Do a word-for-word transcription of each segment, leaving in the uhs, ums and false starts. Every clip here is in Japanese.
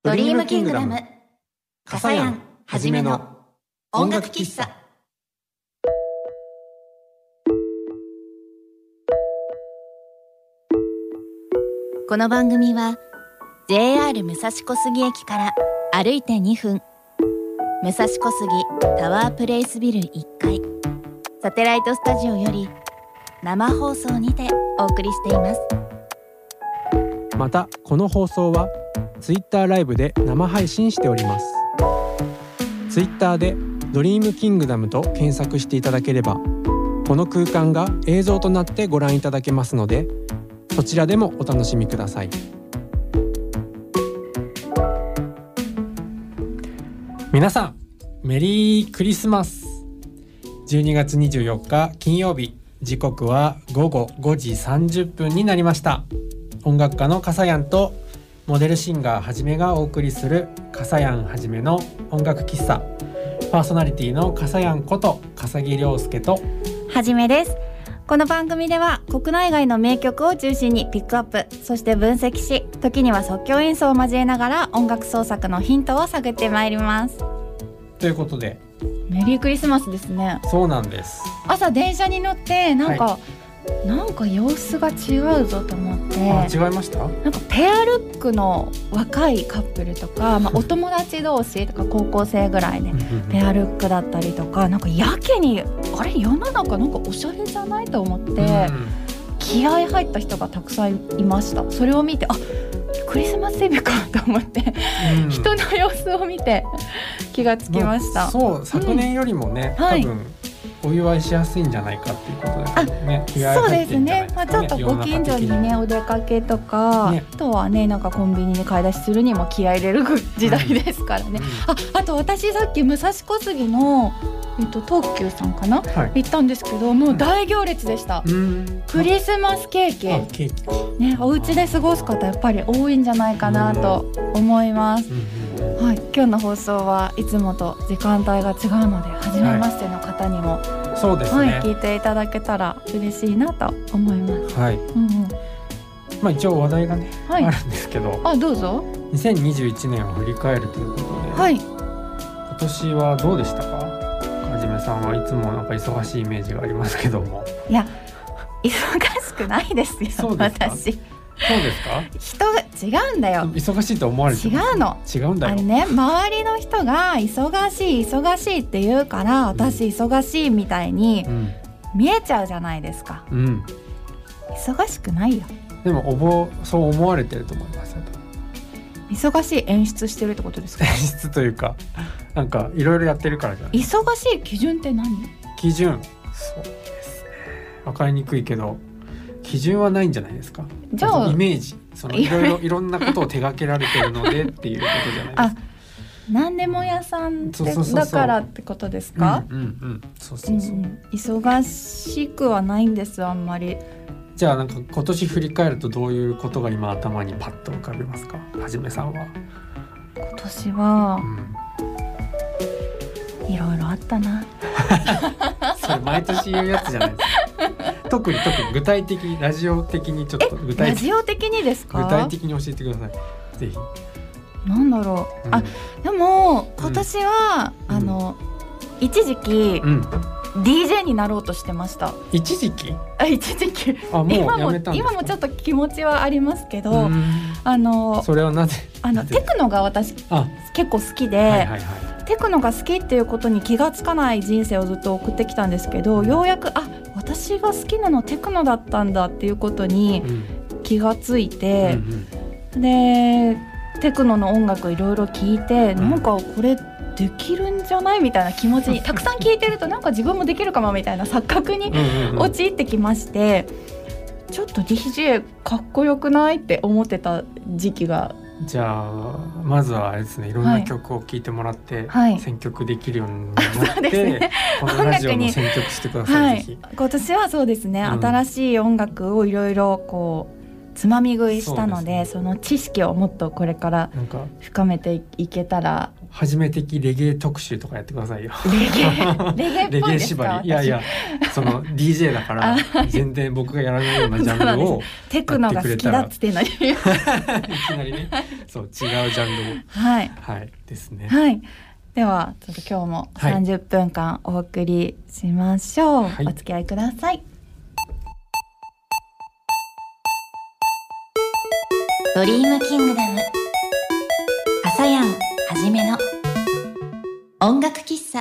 ドリームキングダム笠谷はじめの音楽喫茶。この番組は ジェイアール 武蔵小杉駅から歩いてにふん、武蔵小杉タワープレイスビルいっかいサテライトスタジオより生放送にてお送りしています。 またこの放送はツイッターライブで生配信しております。ツイッターでドリームキングダムと検索していただければこの空間が映像となってご覧いただけますので、そちらでもお楽しみください。皆さんメリークリスマス。じゅうにがつにじゅうよっか金曜日、時刻はごごごじさんじゅっぷんになりました。音楽家の笠谷とモデルシンガーはじめがお送りする笠谷はじめの音楽喫茶、パーソナリティの笠谷こと笠木亮介とはじめです。この番組では国内外の名曲を中心にピックアップ、そして分析し、時には即興演奏を交えながら音楽創作のヒントを探ってまいります。 ということでメリークリスマスですね。 そうなんです。 朝電車に乗ってなんか、はい、なんか様子が違うぞと思って。 あ、違いました？ なんかペアルックの若いカップルとか、まあ、お友達同士とか高校生ぐらいでペアルックだったりとか、なんかやけにあれ世の中なんかおしゃれじゃないと思って、うん、気合入った人がたくさんいました。それを見て、あ、クリスマスイブかと思って、うん、人の様子を見て気がつきました。 まあ、そう昨年よりもね、うん、多分、はい、お祝いしやすいんじゃないかっていうことで、ね、気合入ってるんじゃないですかね。そうですね、まあ、ちょっとご近所にねお出かけとか、ね、あとはねなんかコンビニに買い出しするにも気合入れる時代ですからね、うん、あ, あと私さっき武蔵小杉の、えっと、東急さんかな、はい、行ったんですけど、もう大行列でした、うん、クリスマスケーキ、あ、ケーキ、ね、お家で過ごす方やっぱり多いんじゃないかなと思います、うんうん、はい、今日の放送はいつもと時間帯が違うので初めましての方にも、はい、そうですね、はい、聞いていただけたら嬉しいなと思います。はい、うんうん、 まあ、一応話題がね、はい、あるんですけど、 あ、どうぞ。 にせんにじゅういちねんを振り返るということで、はい、今年はどうでしたか？はじめさんはいつもなんか忙しいイメージがありますけども。いや、 忙しくないですよ。 そうですか？私そうですか？ 人が違うんだよ。 忙しいと思われてる。 違うの。 違うんだよ。 あれね、周りの人が忙しい忙しいって言うから、うん、私忙しいみたいに見えちゃうじゃないですか、うん、忙しくないよ。 でもおぼそう思われてると思いますよ。 忙しい演出してるってことですか？ 演出というか、なんかいろいろやってるからじゃない。 忙しい基準って何？ 基準、そうですね、分かりにくいけど基準はないんじゃないですか。じゃあイメージ、そのいろいろいろんなことを手掛けられてるのでっていうことじゃないですか。あ、 何でも屋さんってだからってことですか？うんうんうん、そうそうそう、うん、忙しくはないんです、あんまり。 じゃあなんか今年振り返るとどういうことが今頭にパッと浮かびますか？はじめさんは。 今年は、うん、いろいろあったな。 それ毎年言うやつじゃないですか。特に特に具体的にラジオ的にちょっと具体的に、ラジオ的にですか？ 具体的に教えてください、ぜひ。 なんだろう、うん、あ、でも今年は、うん、あの一時期、うん、ディージェー になろうとしてました。 一時期？ あ、一時期。あ、もうやめたんですか？今も、今もちょっと気持ちはありますけど、あのそれはなぜ？ あのテクノが私結構好きで、はいはいはい、テクノが好きっていうことに気がつかない人生をずっと送ってきたんですけど、ようやく、あ、私が好きなのテクノだったんだっていうことに気がついて、うんうん、でテクノの音楽いろいろ聴いて、うん、なんかこれできるんじゃないみたいな気持ちにたくさん聴いてるとなんか自分もできるかもみたいな錯覚に陥ってきまして、ちょっと ディージェー かっこよくないって思ってた時期が。 じゃあまずはあれですね、いろんな曲を聴いてもらって、はい、選曲できるようになって、ね、このラジオの選曲してください、はい、ぜひ。 今年はそうですね、うん、新しい音楽をいろいろこうつまみ食いしたの で, で、ね、その知識をもっとこれから深めていけたら。 初め的レゲエ特集とかやってくださいよ。 レゲエレゲエっぽいですか？ 縛り。いやいや、その ディージェー だから全然僕がやらないようなジャンルをテクノが好きだっつってんのにいきなりね、そう違うジャンルをはいはいですね。 はい。ではちょっと今日もさんじゅっぷんかんお送りしましょう。はい、お付き合いください。 ドリームキングダム朝やんはじめの音楽喫茶。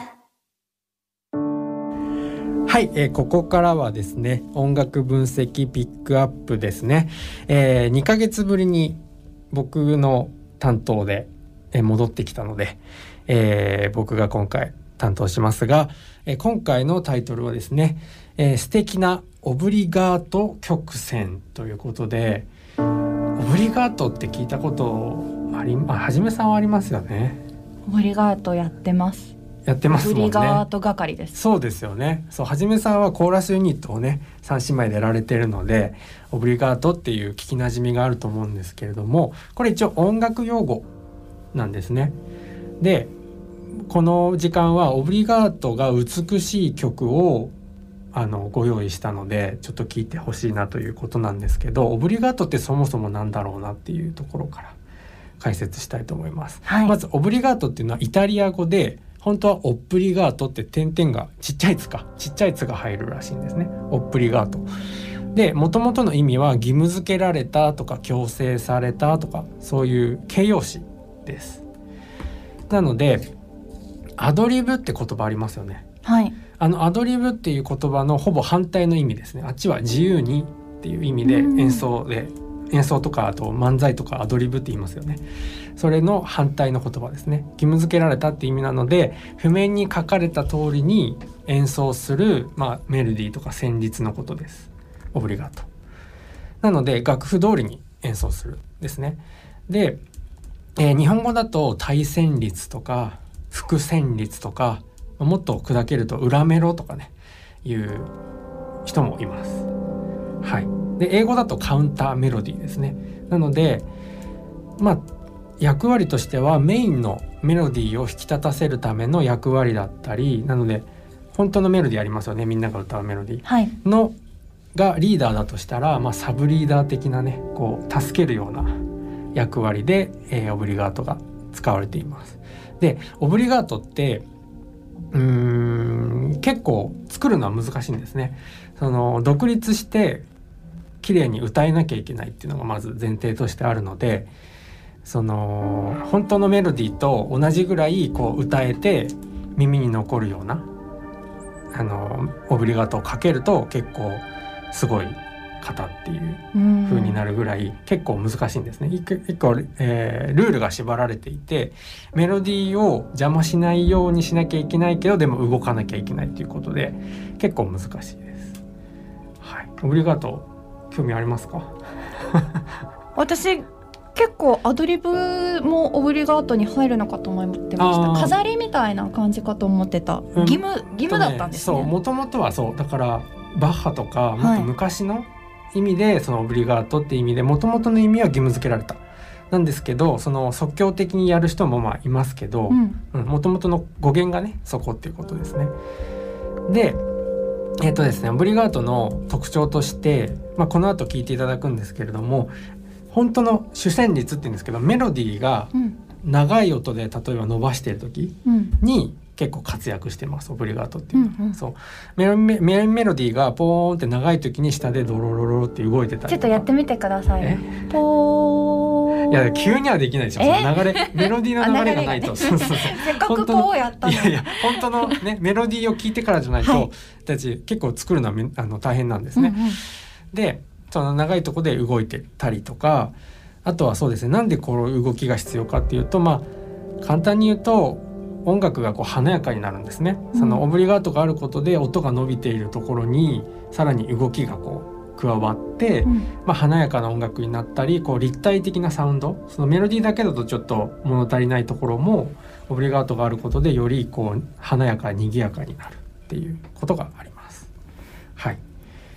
はい、えー、ここからはですね、音楽分析ピックアップですね、えー、にかげつぶりに僕の担当で、えー、戻ってきたので、えー、僕が今回担当しますが、えー、今回のタイトルはですね、えー、素敵なオブリガート曲線ということで、オブリガートって聞いたことあり、あ、はじめさんはありますよね。 オブリガートやってますやってますもんね。 オブリガート係です。 そうですよね。そう、はじめさんはコーラスユニットをねさん姉妹でやられてるので、オブリガートっていう聞きなじみがあると思うんですけれども、これ一応音楽用語なんですね。で、この時間はオブリガートが美しい曲をあのご用意したので、ちょっと聞いてほしいなということなんですけど、オブリガートってそもそもなんだろうなっていうところから解説したいと思います。はい、まずオブリガートっていうのはイタリア語で、本当はオップリガートって点々がちっちゃい「つ」かちっちゃい「つ」が入るらしいんですね。オップリガートで、元々の意味は義務付けられたとか強制されたとか、そういう形容詞です。なのでアドリブって言葉ありますよね。 はい。 あのアドリブっていう言葉のほぼ反対の意味ですね。あっちは自由にっていう意味で演奏で、演奏とかあと漫才とかアドリブって言いますよね。それの反対の言葉ですね。義務付けられたって意味なので、譜面に書かれた通りに演奏する、まあ、メロディーとか旋律のことです。オブリガートなので楽譜通りに演奏するですね。で、えー、日本語だと対旋律とか副旋律とか、もっと砕けると裏メロとかねいう人もいます。はい。で、英語だとカウンターメロディーですね。なのでまあ役割としてはメインのメロディーを引き立たせるための役割だったり、なので本当のメロディーありますよね、みんなが歌うメロディーの、はい、がリーダーだとしたら、まあ、サブリーダー的なね、こう助けるような役割で、えー、オブリガートが使われています。で、オブリガートってうーん結構作るのは難しいんですね。その独立して綺麗に歌えなきゃいけないっていうのがまず前提としてあるので、その本当のメロディーと同じぐらいこう歌えて耳に残るようなあのオブリガートをかけると結構すごい方っていう風になるぐらい結構難しいんですね。結構、えー、ルールが縛られていて、メロディーを邪魔しないようにしなきゃいけないけどでも動かなきゃいけないということで結構難しいです。はい、オブリガート興味ありますか？ 私結構アドリブもオブリガートに入るのかと思ってました。飾りみたいな感じかと思ってた。義務、うん、義務だったんですね。 そう、もともとはそうだから、バッハとかもっと昔の意味で、はい、そのオブリガートって意味でもともとの意味は義務付けられたなんですけど、その即興的にやる人もまあいますけど、もともとの語源がねそこっていうことですね。でえっとですね、オブリガートの特徴として、まあ、この後聞いていただくんですけれども、本当の主旋律って言うんですけど、メロディーが長い音で例えば伸ばしている時に結構活躍してます、オブリガートっていうのは、うんうん、そうメロメメメロディーがポーンって長い時に下でドロロロロって動いてたりとか。 ちょっとやってみてください。ポーいや急にはできないでしょ、その流れメロディーの流れがないとそうそうそうせっかくポーやったのに。 いやいや本当のねメロディーを聞いてからじゃないと、はい、たち結構作るのはあの大変なんですね、うんうん、でその長いところで動いてたりとか、あとはそうですね、なんでこの動きが必要かっていうと、まあ簡単に言うと音楽がこう華やかになるんですね、うん、そのオブリガートがあることで音が伸びているところにさらに動きがこう加わって、うんまあ、華やかな音楽になったり、こう立体的なサウンド、そのメロディーだけだとちょっと物足りないところもオブリガートがあることでよりこう華やかに賑やかになるっていうことがあります。はい。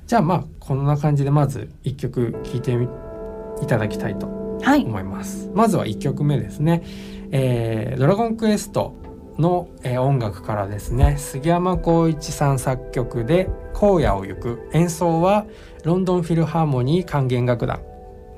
じゃあまあこんな感じでまずいっきょく聴いてみいただきたいと思います、はい、まずはいっきょくめですね、えー、ドラゴンクエストの、えー、音楽からですね、杉山浩一さん作曲で荒野を行く、演奏はロンドンフィルハーモニー管弦楽団。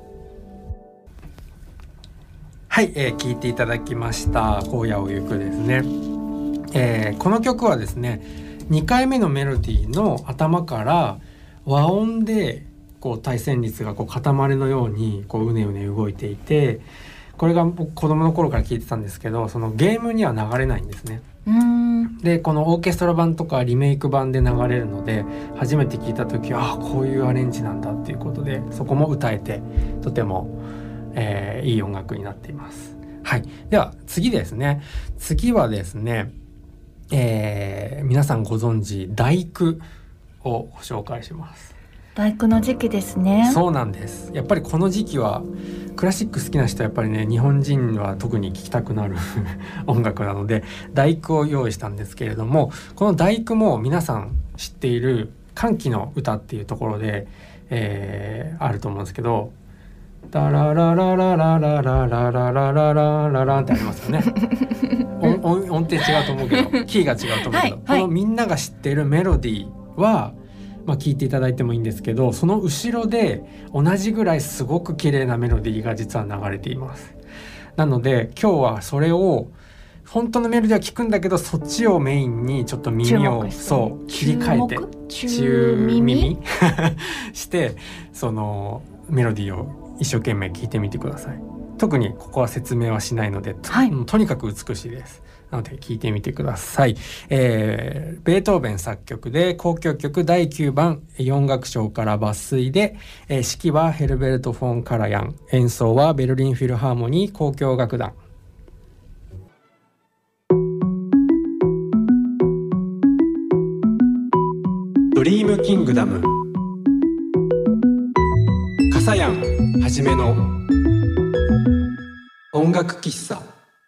はい、えー、聴いていただきました荒野を行くですね、えー、この曲はですねにかいめのメロディーの頭から和音でこう対旋律がこう塊のようにこううねうね動いていて、これが僕子供の頃から聞いてたんですけど、そのゲームには流れないんですね。 うーんでこのオーケストラ版とかリメイク版で流れるので、初めて聞いた時はあこういうアレンジなんだっていうことで、そこも歌えてとても、えー、いい音楽になっています。はい、では次ですね。次はですね、えー、皆さんご存知第九をご紹介します。 第九の時期ですね。 そうなんです。やっぱりこの時期はクラシック好きな人はやっぱりね、日本人は特に聴きたくなる音楽なので第九を用意したんですけれども、この第九も皆さん知っている歓喜の歌っていうところで、えー、あると思うんですけど、ダララララララララララララララってありますよね音, 音, 音程違うと思うけどキーが違うと思うけど、はいはい、このみんなが知っているメロディーはまあ、聞いていただいてもいいんですけど、その後ろで同じぐらいすごく綺麗なメロディーが実は流れています。なので今日はそれを本当のメロディーは聞くんだけど、そっちをメインにちょっと耳をそう切り替えて中耳してそのメロディーを一生懸命聞いてみてください。特にここは説明はしないので と,、はい、とにかく美しいです。なので聞いてみてください。えー、ベートーベン作曲で交響曲だいきゅうばんよん楽章から抜粋で、えー、指揮はヘルベルト・フォン・カラヤン、演奏はベルリンフィルハーモニー交響楽団。ドリームキングダム、かさやんはじめの音楽喫茶。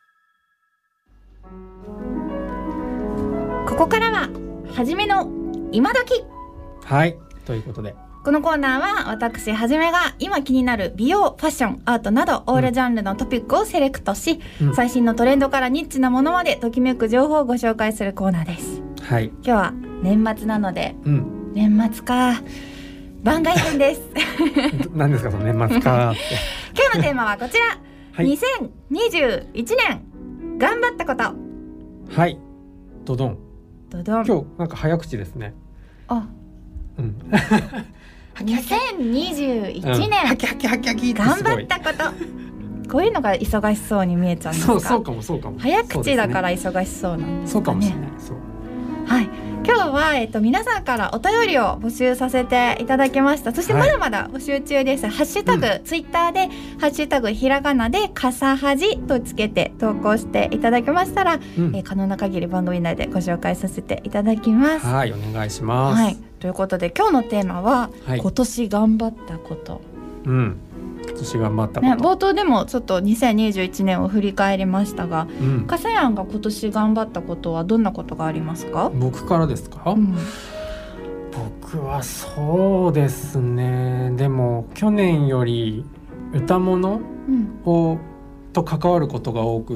ここからははじめの今時。 はい、ということでこのコーナーは私はじめが今気になる美容、ファッション、アートなどオールジャンルのトピックをセレクトし、うん、最新のトレンドからニッチなものまでときめく情報をご紹介するコーナーです。 はい、 今日は年末なので、うん、年末か番外編です何ですかその年末かって今日のテーマはこちら、はい、にせんにじゅういちねん頑張ったこと。 はい、ドドンドドン。 今日なんか早口ですね。 あ、 うんにせんにじゅういちねん、うん、 ハキハキハキハキって頑張ったことこういうのが忙しそうに見えちゃうんですか。 そうそうかもそうかも。 早口だから忙しそうなんですかね。 そうかもしれない。そう、 はい、今日は、えっと、皆さんからお便りを募集させていただきました。そしてまだまだ募集中です、はい、ハッシュタグ、うん、ツイッターでハッシュタグひらがなでかさはじとつけて投稿していただけましたら、うん、えー、可能な限り番組内でご紹介させていただきます。 はい、お願いします。 はい、ということで今日のテーマは、はい、今年頑張ったこと。 うん、今年頑張ったこと、 ね、冒頭でもちょっとにせんにじゅういちねんを振り返りましたが、うん、かさやんが今年頑張ったことはどんなことがありますか？ 僕からですか？うん、僕はそうですね、でも去年より歌物を、うん、と関わることが多くって、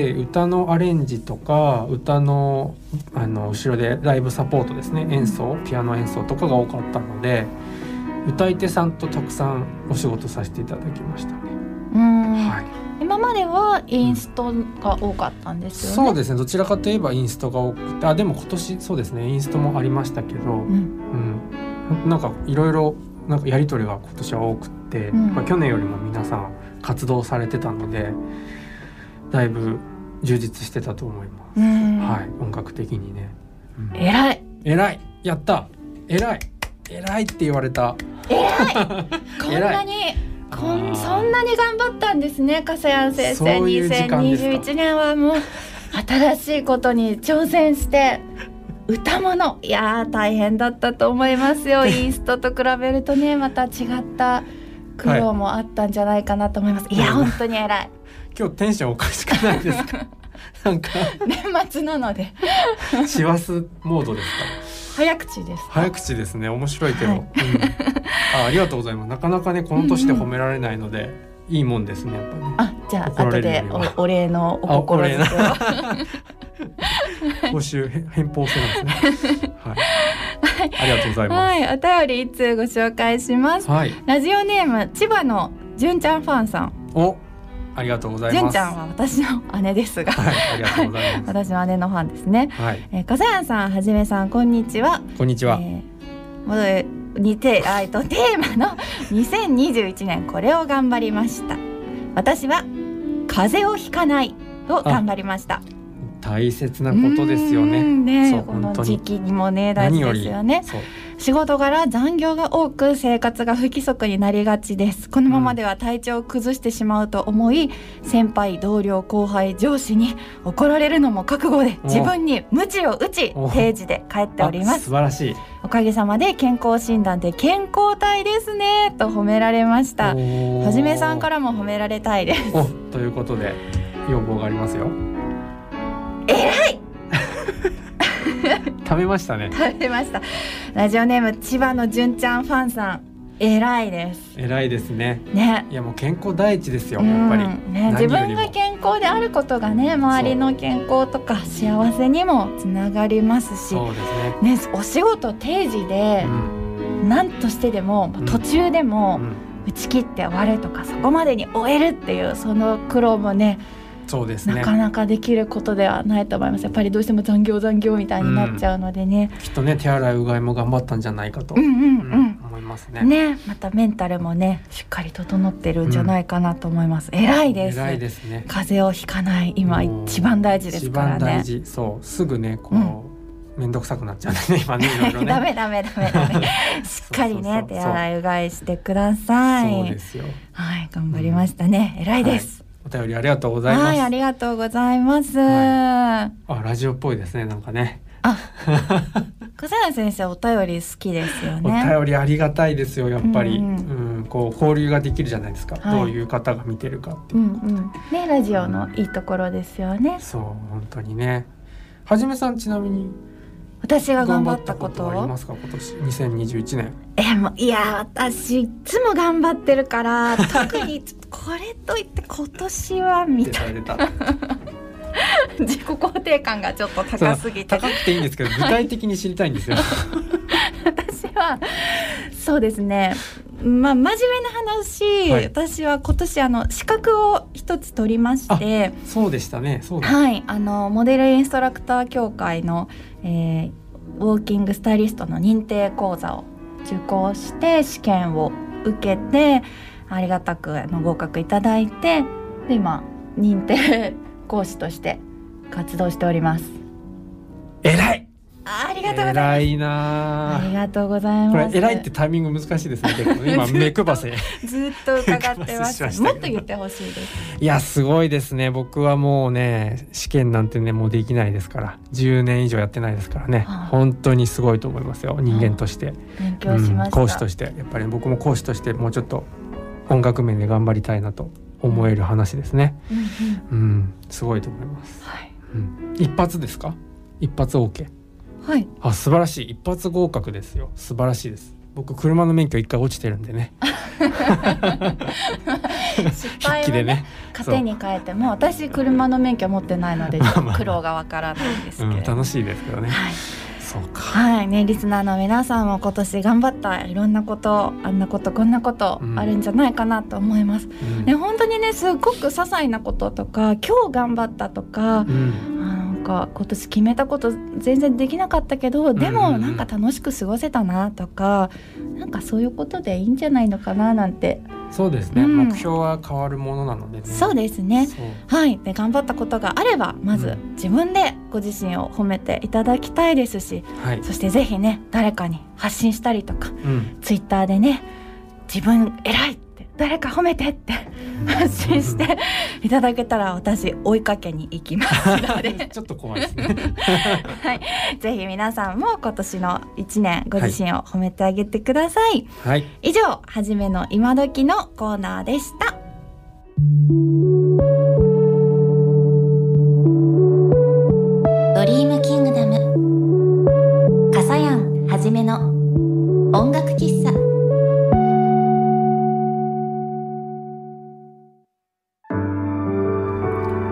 歌のアレンジとか歌の、あの後ろでライブサポートですね、演奏、ピアノ演奏とかが多かったので、歌い手さんとたくさんお仕事させていただきましたね。 うん、はい、今まではインストが多かったんですよね。 そうですね、どちらかといえばインストが多くて、あでも今年そうですねインストもありましたけど、うんうん、なんかいろいろなんかやり取りが今年は多くて、うん、まあ、去年よりも皆さん活動されてたのでだいぶ充実してたと思います。はい、音楽的にね、 うん、偉い偉い、やった、偉い偉いって言われた。 偉いこんなにこんそんなに頑張ったんですね、かさやん先生。にせんにじゅういちねんはもう新しいことに挑戦して歌物、いや大変だったと思いますよインストと比べるとね、また違った苦労もあったんじゃないかなと思います、はい、いや本当に偉い。 今日テンションおかしくないですかなんか年末なので師走モードですか。 早口です。 早口ですね。面白いけど、はい、うん、あ, ありがとうございます。なかなかねこの年で褒められないので、うんうん、いいもんですねやっぱね。 あ、じゃあ後で お, お礼のお心づけを報酬返報せなんですね。はい。ありがとうございます。 はい、お便りいつつご紹介します。はい、ラジオネーム千葉の純ちゃんファンさん。 お、ありがとうございます。 純ちゃんは私の姉ですが、 はい、ありがとうございます。 私の姉のファンですね。はい。えー、かさやんさん、はじめさん、こんにちは。 こんにちは。 えー、もうにてあえとテーマのにせんにじゅういちねんこれを頑張りました。私は風邪をひかないを頑張りました。 大切なことですよね。 ね、そう、この時期にもね大事ですよね。仕事柄残業が多く生活が不規則になりがちです。このままでは体調を崩してしまうと思い、うん、先輩同僚後輩上司に怒られるのも覚悟で自分に鞭を打ち定時で帰っております。 素晴らしい。 おかげさまで健康診断で健康体ですねと褒められました。はじめさんからも褒められたいです。 お、ということで要望がありますよ。 えらい食べましたね。 食べました。ラジオネーム千葉の純ちゃんファンさん、えらいです。 えらいですね。 ね、 いやもう健康第一ですよ、やっぱり、 ね、自分が健康であることがね、周りの健康とか幸せにもつながりますし、 そうですね。 ね、お仕事定時で、うん、何としてでも、うん、途中でも打ち切って終わるとか、そこまでに終えるっていうその苦労もね、 そうですね、 なかなかできることではないと思います。やっぱりどうしても残業残業みたいになっちゃうのでね、 うん、きっとね手洗いうがいも頑張ったんじゃないかと、 うんうんうんうん、 思いますね。 ね、またメンタルもねしっかり整ってるんじゃないかなと思います。うん、偉いです。 偉いですね。 風邪をひかない今一番大事ですからね。 一番大事。そうすぐねこう、うん、めんどくさくなっちゃうね今ねいろいろねダメダメダメダメしっかりねそうそうそうそう手洗いうがいしてください。 そうですよ。 はい、頑張りましたね。うん、偉いです。はい、 お便りありがとうございます。 はい、ありがとうございます。 はい、あ、ラジオっぽいですね、なんかね。 あ、笠谷先生お便り好きですよね。 お便りありがたいですよ、やっぱり、うんうんうん、こう交流ができるじゃないですか、はい、どういう方が見てるかっていう、うんうん、ね、ラジオのいいところですよね。 そう、本当にね。はじめさん、ちなみに私が頑張ったこと頑張ったことありますか、今年にせんにじゅういちねん。 え、もういや私いつも頑張ってるから特にちょっとこれといって今年はみたいな自己肯定感がちょっと高すぎて高くていいんですけど具体的に知りたいんですよ私はそうですね、まあ、真面目な話、はい、私は今年あの資格を一つ取りまして。 そうでしたね。そうだ、 はい、あのモデルインストラクター協会の、えー、ウォーキングスタイリストの認定講座を受講して試験を受けてありがたくあの合格いただいて、で今認定講師として活動しております。 偉い。 ありがとうございます。 偉いな。 ありがとうございます。 これ偉いってタイミング難しいですね。結構ね今目くばせずっと伺ってます。まもっと言ってほしいです。 いやすごいですね。僕はもうね試験なんてねもうできないですから、じゅうねん以上やってないですからね、はあ、本当にすごいと思いますよ、人間として、はあ、 勉強しました、 うん、講師としてやっぱり、ね、僕も講師としてもうちょっと音楽面で頑張りたいなと思える話ですね、うんうんうん、すごいと思います、はい、うん、一発ですか？一発 OK。 はい、 あ、素晴らしい。一発合格ですよ。素晴らしいです。僕車の免許一回落ちてるんでね失敗を ね, ね糧に変えても、私車の免許持ってないので苦労がわからないんですけど、うん、 楽しいですけどね、はい、そうか、 はいね、リスナーの皆さんも今年頑張ったいろんなこと、あんなことこんなことあるんじゃないかなと思います、うんね、本当にねすごく些細なこととか今日頑張ったとか、うん、なんか今年決めたこと全然できなかったけどでもなんか楽しく過ごせたなとか、なんかそういうことでいいんじゃないのかななんて。 そうですね、うん、目標は変わるものなのでね。 そうですね、はい、で頑張ったことがあればまず自分でご自身を褒めていただきたいですし、うん、そしてぜひね誰かに発信したりとか、うん、ツイッターでね自分偉いって誰か褒めてって発信していただけたら私追いかけに行きますのでちょっと怖いですねはい、ぜひ皆さんも今年のいちねんご自身を褒めてあげてください、はい、以上はじめの今時のコーナーでした。 ドリームキングダム、かさやん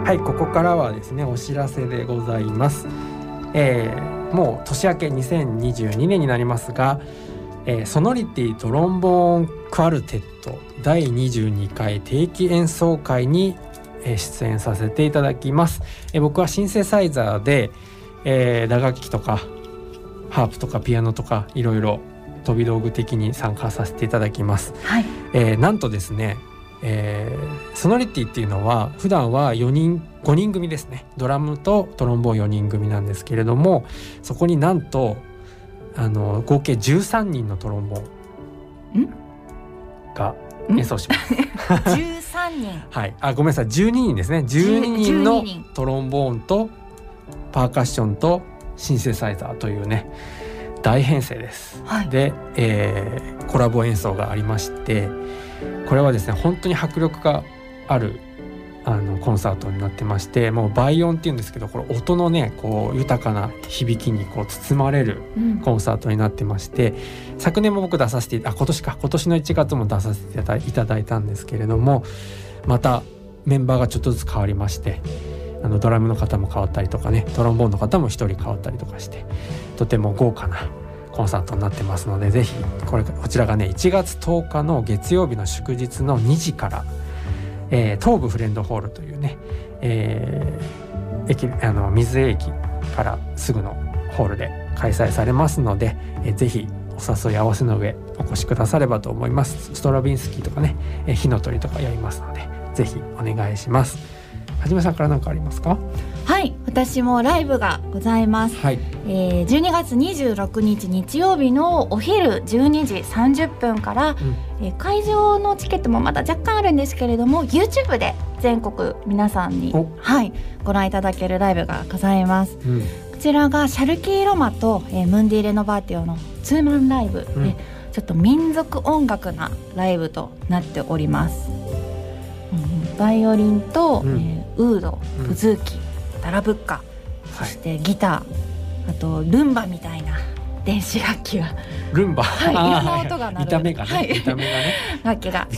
はい、ここからはですねお知らせでございます。えー、もう年明けにせんにじゅうにねんになりますが、えー、ソノリティトロンボーンクアルテットだいにじゅうにかい定期演奏会に出演させていただきます。えー、僕はシンセサイザーで、えー、打楽器とかハープとかピアノとかいろいろ飛び道具的に参加させていただきます。 はい。 えー、なんとですね、えー、ソノリティっていうのは普段はよにんごにん組ですね。ドラムとトロンボーンよにん組なんですけれども、そこになんとあの合計じゅうさんにんのトロンボーンが演奏します。 じゅうさんにんはい、あごめんなさいじゅうににんですね。じゅうににんのトロンボーンとパーカッションとシンセサイザーというね大編成です。はい、で、えー、コラボ演奏がありまして、これはですね本当に迫力があるあのコンサートになってまして、もう倍音っていうんですけど、これ音のねこう豊かな響きにこう包まれるコンサートになってまして、うん、昨年も僕出させてあ今年か今年のいちがつも出させていただいたんですけれども、またメンバーがちょっとずつ変わりまして、あのドラムの方も変わったりとかね、トロンボーンの方も一人変わったりとかして、とても豪華なコンサートになってますので、ぜひこれこちらがねいちがつとおかの月曜日の祝日のにじから、えー、東武フレンドホールというね、えー、駅あの水江駅からすぐのホールで開催されますので、えー、ぜひお誘い合わせの上お越しくださればと思います。ストラビンスキーとかね、えー、火の鳥とかやりますので、ぜひお願いします。はじめさんから何かありますか？ はい、私もライブがございます。はい、えー、じゅうにがつにじゅうろくにち日曜日のお昼じゅうにじさんじゅっぷんから、うん、えー、会場のチケットもまだ若干あるんですけれども YouTube で全国皆さんに、はい、ご覧いただけるライブがございます。うん、こちらがシャルキーロマと、えー、ムンディレノバーティオのツーマンライブで、うん、ちょっと民族音楽なライブとなっております。うん、バイオリンと、うん、えーウード、ブズーキ、ダラブッカ、そしてギター、はい、あとルンバみたいな電子楽器がルンバ、 はい、いろんな音が鳴る見た目がね、はい、見た目がね楽器があって、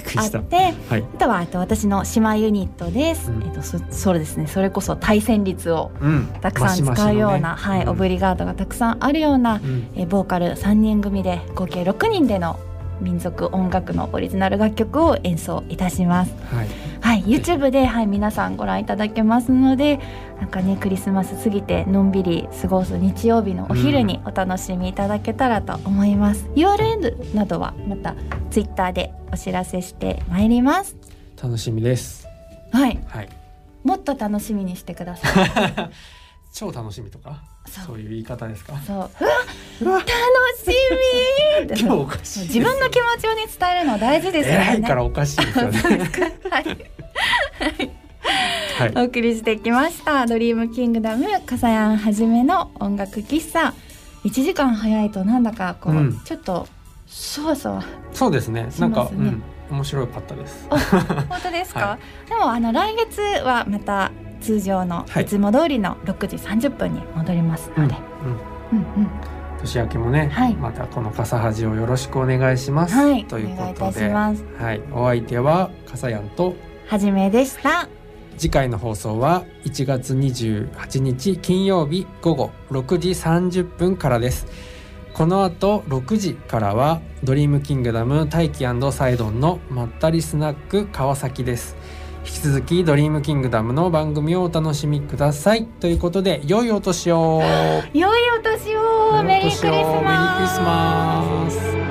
はい、あとはあと私の姉妹ユニットです、うん、えっと、そ, そうですねそれこそ対旋律をたくさん使うような、うん、はい、うん、オブリガートがたくさんあるような、うん、えボーカルさんにん組で合計ろくにんでの民族音楽のオリジナル楽曲を演奏いたします。はい、はい、YouTube で、はい、皆さんご覧いただけますので、なんかねクリスマス過ぎてのんびり過ごす日曜日のお昼にお楽しみいただけたらと思います。うん、ユーアールエル などはまた Twitter でお知らせしてまいります。 楽しみです。 はい、はい、もっと楽しみにしてください。 超楽しみとかそ う, そういう言い方ですか？そう、うわうわ楽しみ今日おかしい自分の気持ちを、ね、伝えるの大事ですよね。 偉いからおかしいですよね。はい、 はい、お送りしてきましたドリームキングダムかさやんはじめの音楽喫茶。いちじかん早いとなんだかこう、うん、ちょっとそわそわ、 そうですね、なんか、うん、面白かったです。 本当ですか？はい、でもあの来月はまた通常のいつも通りのろくじさんじゅっぷんに戻りますので、うんうんうんうん、 年明けもね、はい、またこのかさはじをよろしくお願いします、はい、ということでお願いいたします。はい、お相手はかさやんとはじめでした。 次回の放送はいちがつにじゅうはちにち金曜日午後ろくじさんじゅっぷんからです。この後ろくじからはドリームキングダム大気&サイドンのまったりスナック川崎です。引き続きドリームキングダムの番組をお楽しみくださいということで、良いお年を。 良いお年を。メリークリスマス。 メリークリスマス。